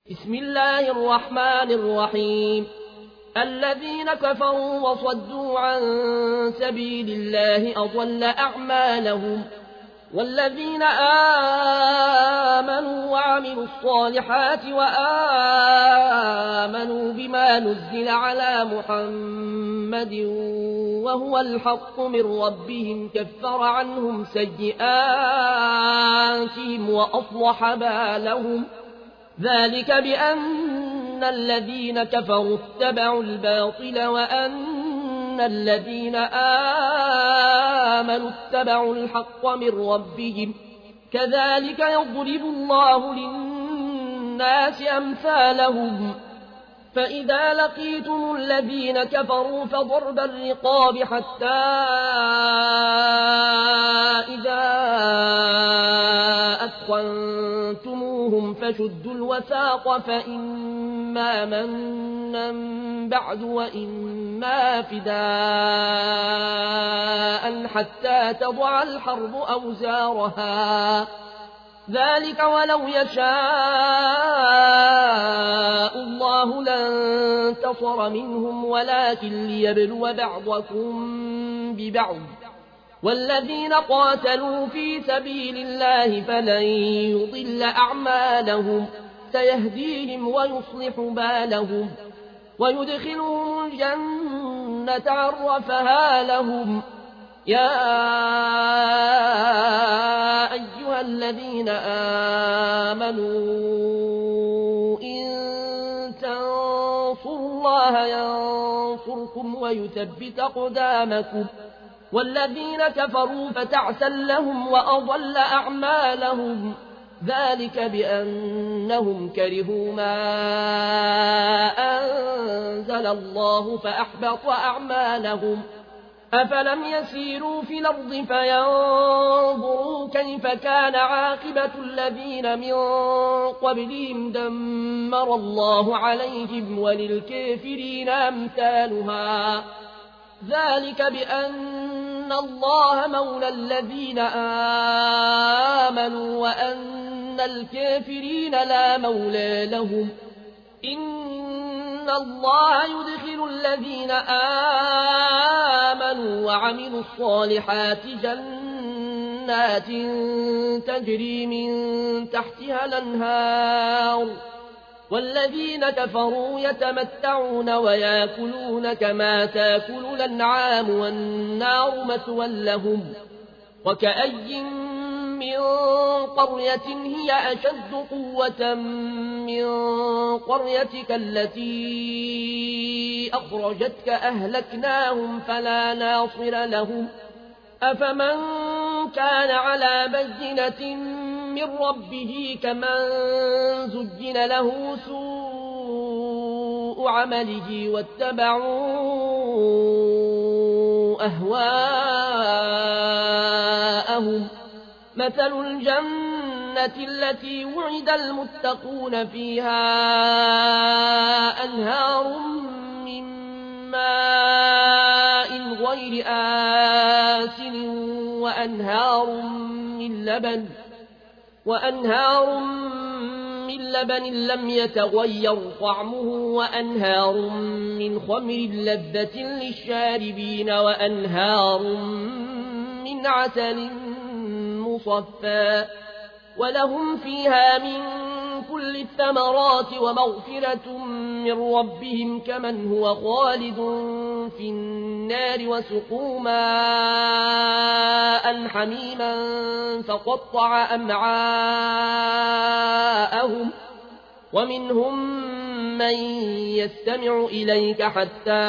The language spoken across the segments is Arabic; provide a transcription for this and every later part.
بسم الله الرحمن الرحيم. الذين كفروا وصدوا عن سبيل الله أضل أعمالهم، والذين آمنوا وعملوا الصالحات وآمنوا بما نزل على محمد وهو الحق من ربهم كفر عنهم سيئاتهم وأصلح بالهم. ذلك بأن الذين كفروا اتبعوا الباطل وأن الذين آمنوا اتبعوا الحق من ربهم. كذلك يضرب الله للناس أمثالهم. فإذا لقيتم الذين كفروا فضرب الرقاب حتى إذا أثخنتموهم فشدوا الوثاق، فإما منا بعد وإما فداء حتى تضع الحرب أوزارها. ذلك ولو يشاء الله لانتصر منهم ولكن ليبلو بعضكم ببعض. والذين قاتلوا في سبيل الله فلن يضل أعمالهم، سيهديهم ويصلح بالهم ويدخلهم الجنة عرفها لهم. يا أيها الذين آمنوا إن تنصروا الله ينصركم ويثبت أقدامكم. والذين كفروا فتعسا لهم وأضل أعمالهم. ذلك بأنهم كرهوا ما أنزل الله فأحبط أعمالهم. أفلم يسيروا في الأرض فينظروا كيف كان عاقبة الذين من قبلهم دمر الله عليهم وللكافرين أمثالها. ذلك بأن الله مولى الذين آمنوا وأن الكافرين لا مولى لهم. إن الله يدخل الذين آمنوا وعملوا الصالحات جنات تجري من تحتها الأنهار، والذين كفروا يتمتعون ويأكلون كما تأكل الأنعام والنار مثوى لهم. وكأي من قرية هي أشد قوة من قريتك التي أخرجتك أهلكناهم فلا ناصر لهم. أفمن كان على بينة من ربه كمن زين له سوء عمله واتبعوا أهواءهم. مثل الجنة التي وعد المتقون فيها أنهار من ماء غير آسن وأنهار من لبن لم يتغير طعمه وأنهار من خمر لذة للشاربين وأنهار من عسل مصفى ولهم فيها من كل الثمرات ومغفرة من ربهم كمن هو خالد في النار وسقوا ماء حميما فقطع أمعاءهم. ومنهم من يستمع إليك حتى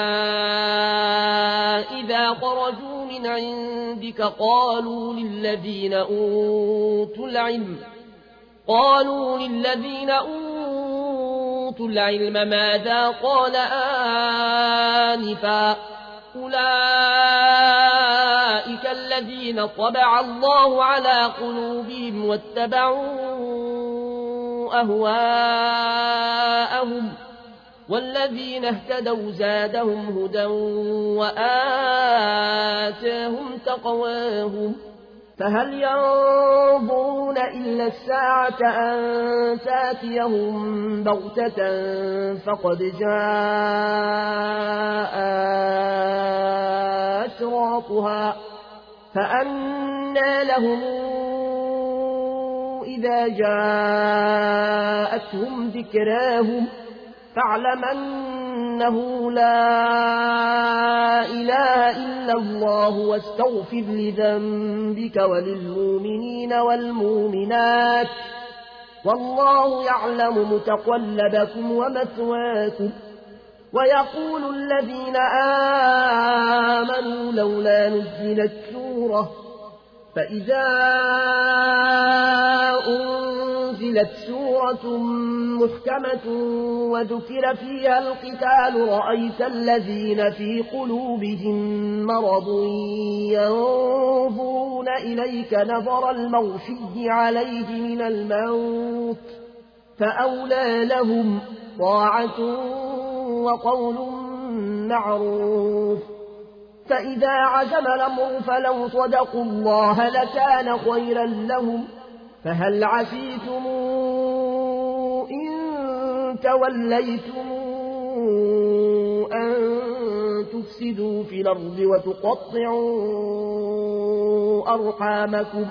إذا خرجوا من عندك قالوا للذين أوتوا العلم ماذا قال آنفا. أولئك الذين طبع الله على قلوبهم واتبعوا أهواءهم. والذين اهتدوا زادهم هدى وآتاهم تقواهم. فهل ينظرون إلا الساعة أن تاتيهم بغتة فقد جاء أشراطها فأنى لهم إذا جاءتهم ذكراهم فاعلم أنه لا إله إلا الله واستغفر لذنبك وللمؤمنين والمؤمنات والله يعلم متقلبكم ومثواكم. ويقول الذين آمنوا لولا نزلت سورة فإذا أنزلت سورة محكمة وذكر فيها القتال رأيت الذين في قلوبهم مرض ينظرون إليك نظر المغشي عليه من الموت فأولى لهم طاعة وقول معروف. فإذا عزم الأمر فلو صدقوا الله لكان خيرا لهم. فهل عسيتم إن توليتم أن تفسدوا في الأرض وتقطعوا أرحامكم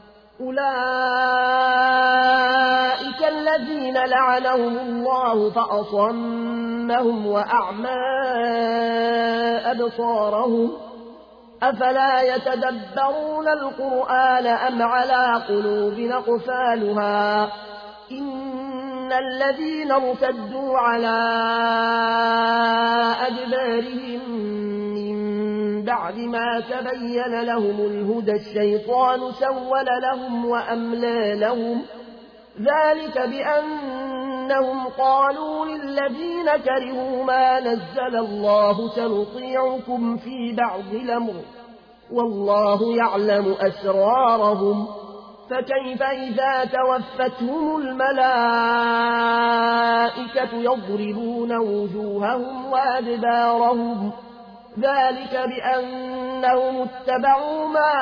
أولئك الذين لعنهم الله فأصمهم وأعمى أبصارهم أفلا يتدبرون القرآن أم على قلوب أقفالها إن الذين ارتدوا على أدبارهم من بعد ما تبين لهم الهدى الشيطان سول لهم وأملى لهم ذلك بأنهم قالوا للذين كرهوا ما نزل الله سنطيعكم في بعض الأمر والله يعلم أسرارهم فكيف إذا توفتهم الملائكة يضربون وجوههم وأدبارهم ذلك بأنهم اتبعوا ما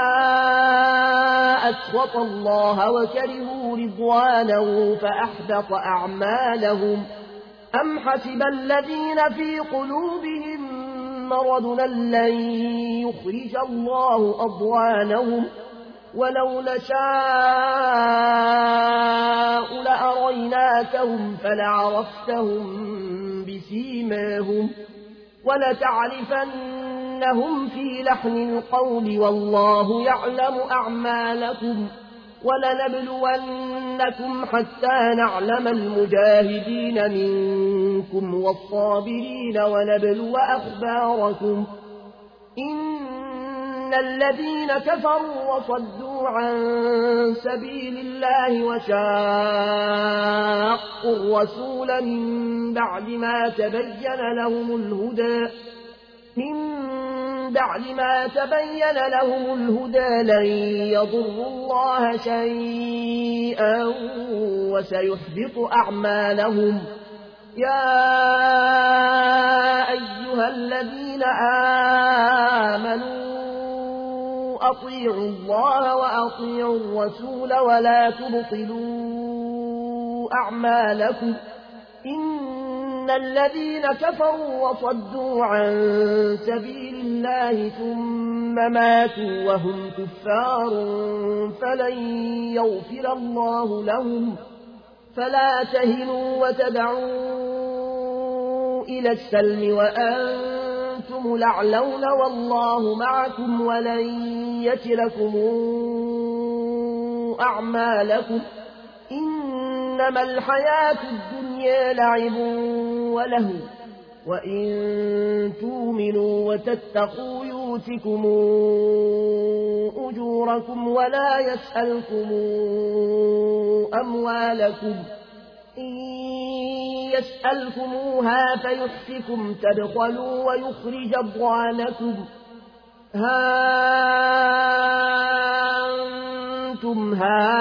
أسخط الله وكرهوا رضوانه فأحبط أعمالهم. أم حسب الذين في قلوبهم مرض لن يخرج الله أضوانهم ولو نشاء لأريناكهم فلعرفتهم بسيماهم ولتعرفنهم في لحن القول والله يعلم أعمالكم. ولنبلونكم حتى نعلم المجاهدين منكم والصابرين ونبلو أخباركم. إن الذين كفروا وصدوا عن سبيل الله وشاقوا الرسول من بعد ما تبين لهم الهدى لن يضروا الله شيئا وسيحبط أعمالهم. يا أيها الذين آمنوا أطيعوا الله وأطيعوا الرسول ولا تبطلوا أعمالكم. إن الذين كفروا وصدوا عن سبيل الله ثم ماتوا وهم كفار فلن يغفر الله لهم. فلا تهنوا وتدعوا إلى السلم وأنتم الأعلون والله معكم ولن يتركم أعمالكم. إنما الحياة الدنيا لعب ولهو وإن تؤمنوا وتتقوا يؤتكم أجوركم ولا يسألكم أموالكم. إن يسألكموها فيحفكم تبخلوا ويخرج أضغانكم. ها أنتم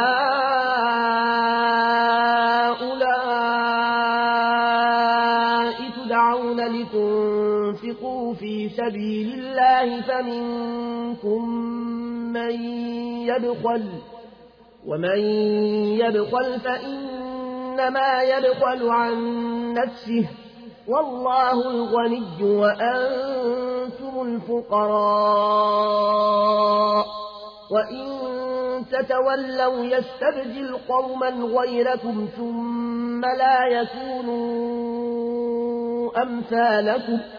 هؤلاء تدعون لتنفقوا في سبيل الله فمنكم من ومن يبخل فإنما يبخل عن نفسه والله الغني وأنتم الفقراء وإن تتولوا يستبدل قوما غيركم ثم لا يكونوا أمثالكم